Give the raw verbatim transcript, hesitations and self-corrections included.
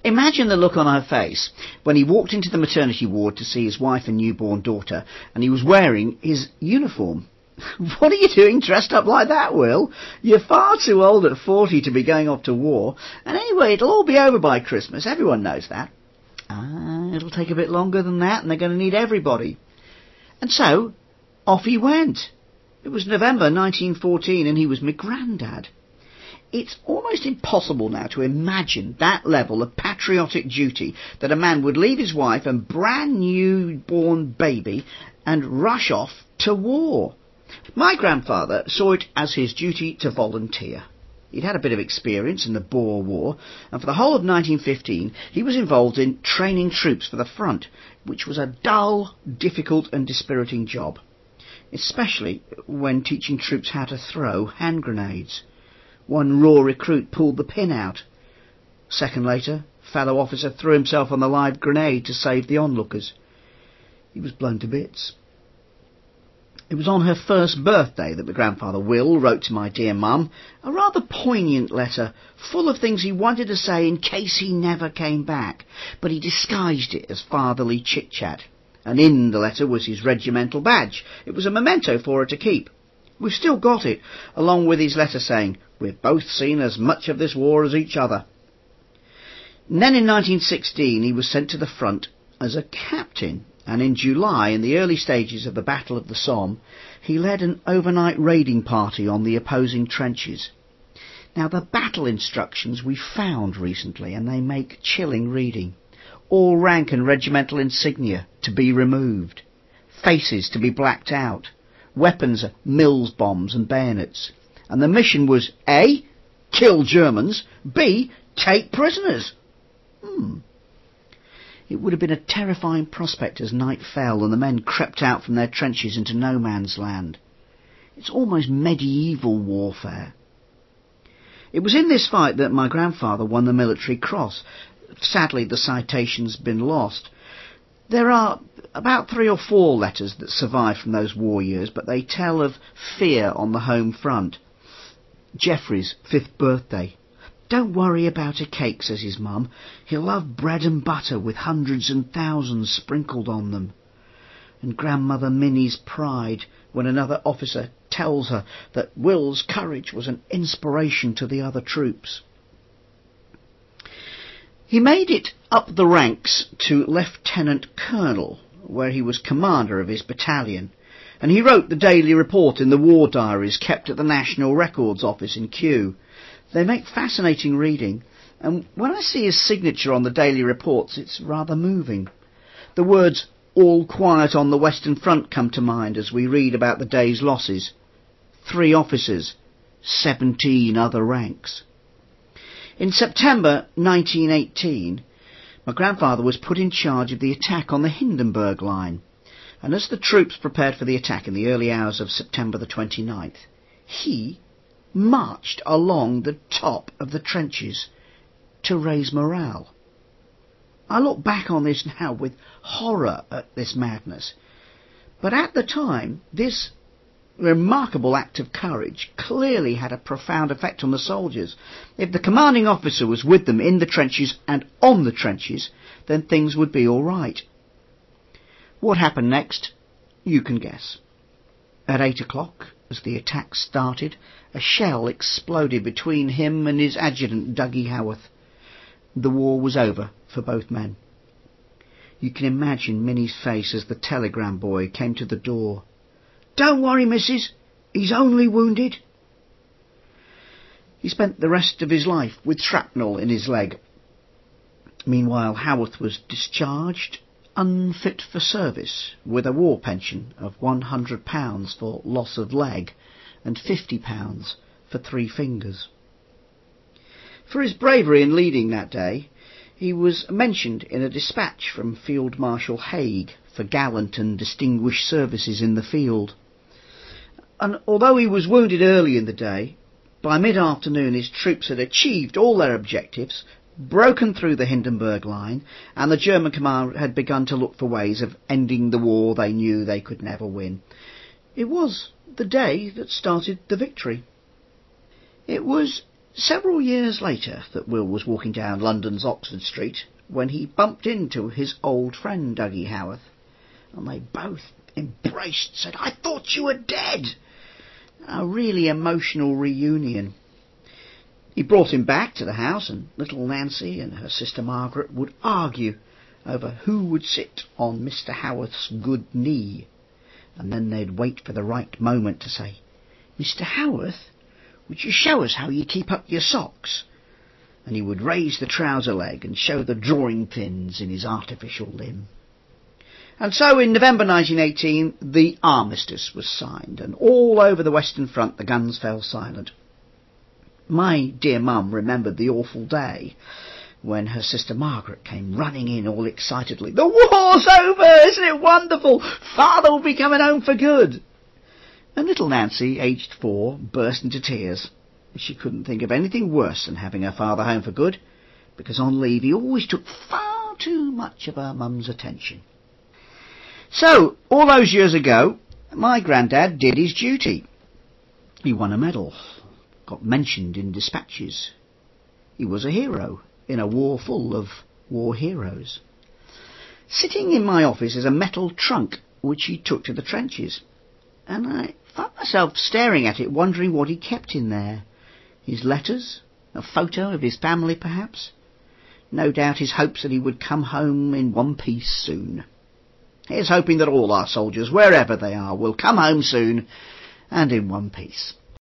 Imagine the look on her face when he walked into the maternity ward to see his wife and newborn daughter, and he was wearing his uniform. What are you doing dressed up like that, Will? You're far too old at forty to be going off to war, and anyway, it'll all be over by Christmas. Everyone knows that. Ah, it'll take a bit longer than that, and they're going to need everybody. And so, off he went. It was November nineteen fourteen, and he was my grandad. It's almost impossible now to imagine that level of patriotic duty, that a man would leave his wife and brand new born baby and rush off to war. My grandfather saw it as his duty to volunteer. He'd had a bit of experience in the Boer War, and for the whole of nineteen fifteen he was involved in training troops for the front, which was a dull, difficult and dispiriting job, especially when teaching troops how to throw hand grenades. One raw recruit pulled the pin out. A second later, a fellow officer threw himself on the live grenade to save the onlookers. He was blown to bits. It was on her first birthday that my grandfather Will wrote to my dear mum a rather poignant letter, full of things he wanted to say in case he never came back, but he disguised it as fatherly chit-chat. And in the letter was his regimental badge. It was a memento for her to keep. We've still got it, along with his letter saying, "We've both seen as much of this war as each other." And then in nineteen sixteen he was sent to the front as a captain, and in July, in the early stages of the Battle of the Somme, he led an overnight raiding party on the opposing trenches. Now, the battle instructions we found recently, and they make chilling reading. All rank and regimental insignia to be removed. Faces to be blacked out. Weapons are Mills bombs and bayonets. And the mission was A. Kill Germans, B. Take prisoners. Hmm. It would have been a terrifying prospect as night fell and the men crept out from their trenches into no man's land. It's almost medieval warfare. It was in this fight that my grandfather won the Military Cross. Sadly, the citation's been lost. There are about three or four letters that survive from those war years, but they tell of fear on the home front. Geoffrey's fifth birthday. "Don't worry about a cake," says his mum. "He'll love bread and butter with hundreds and thousands sprinkled on them." And grandmother Minnie's pride when another officer tells her that Will's courage was an inspiration to the other troops. He made it up the ranks to Lieutenant Colonel, where he was commander of his battalion, and he wrote the daily report in the war diaries kept at the National Records Office in Kew. They make fascinating reading, and when I see his signature on the daily reports, it's rather moving. The words "all quiet on the Western Front" come to mind as we read about the day's losses. Three officers, seventeen other ranks. In September nineteen eighteen, my grandfather was put in charge of the attack on the Hindenburg Line, and as the troops prepared for the attack in the early hours of September the twenty-ninth, he marched along the top of the trenches to raise morale. I look back on this now with horror at this madness, but at the time this remarkable act of courage clearly had a profound effect on the soldiers. If the commanding officer was with them in the trenches and on the trenches, then things would be all right. What happened next? You can guess. At eight o'clock, as the attack started, a shell exploded between him and his adjutant, Dougie Howarth. The war was over for both men. You can imagine Minnie's face as the telegram boy came to the door. "Don't worry, missus, he's only wounded." He spent the rest of his life with shrapnel in his leg. Meanwhile, Howarth was discharged, unfit for service, with a war pension of one hundred pounds for loss of leg and fifty pounds for three fingers. For his bravery in leading that day, he was mentioned in a dispatch from Field Marshal Haig for gallant and distinguished services in the field. And although he was wounded early in the day, by mid-afternoon his troops had achieved all their objectives, broken through the Hindenburg Line, and the German command had begun to look for ways of ending the war they knew they could never win. It was the day that started the victory. It was Several years later that Will was walking down London's Oxford Street when he bumped into his old friend Dougie Howarth, and they both embraced, said, "I thought you were dead." A really emotional reunion. He brought him back to the house, and little Nancy and her sister Margaret would argue over who would sit on Mister Howarth's good knee, and then they'd wait for the right moment to say, "Mister Howarth, would you show us how you keep up your socks?" And he would raise the trouser leg and show the drawing pins in his artificial limb. And so in November nineteen eighteen, the armistice was signed, and all over the Western Front the guns fell silent. My dear mum remembered the awful day when her sister Margaret came running in all excitedly. "The war's over! Isn't it wonderful? Father will be coming home for good!" And little Nancy, aged four, burst into tears. She couldn't think of anything worse than having her father home for good, because on leave he always took far too much of her mum's attention. So, all those years ago, my granddad did his duty. He won a medal, got mentioned in dispatches. He was a hero in a war full of war heroes. Sitting in my office is a metal trunk which he took to the trenches, and I found myself staring at it, wondering what he kept in there. His letters, a photo of his family perhaps, no doubt his hopes that he would come home in one piece soon. Here's hoping that all our soldiers, wherever they are, will come home soon and in one piece.